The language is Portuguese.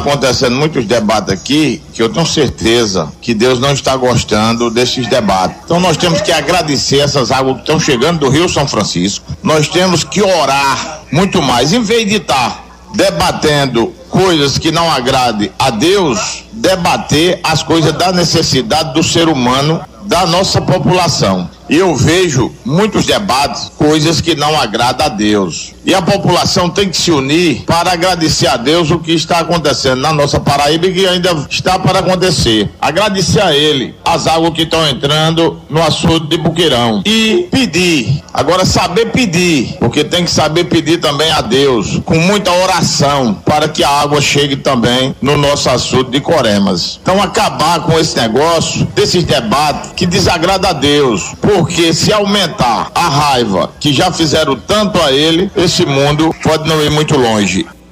acontecendo muitos debates aqui que eu tenho certeza que Deus não está gostando desses debates. Então nós temos que agradecer essas águas que estão chegando do Rio São Francisco. Nós temos que orar muito mais, em vez de estar debatendo coisas que não agradem a Deus, debater as coisas da necessidade do ser humano, da nossa população. E eu vejo muitos debates, coisas que não agradam a Deus. E a população tem que se unir para agradecer a Deus o que está acontecendo na nossa Paraíba e que ainda está para acontecer. Agradecer a Ele as águas que estão entrando no açude de Buqueirão. E pedir, agora saber pedir, porque tem que saber pedir também a Deus, com muita oração, para que a água chegue também no nosso açude de Coremas. Então acabar com esse negócio, desses debates que desagrada a Deus, porque se aumentar a raiva que já fizeram tanto a ele, esse mundo pode não ir muito longe.